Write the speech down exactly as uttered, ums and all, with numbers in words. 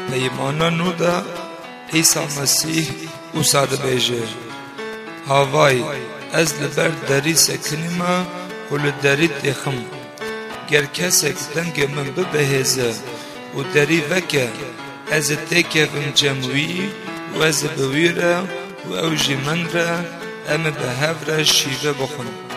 پیمانا نو دا عیسی مسیح اوسا دبیجه هاوای از لبر دری سکنیما و لدری تخم گر کسک دنگ من ببهزه و دری وکه از تکفم جموی و از بویره و اوجی من را ام به هفره شیوه بخون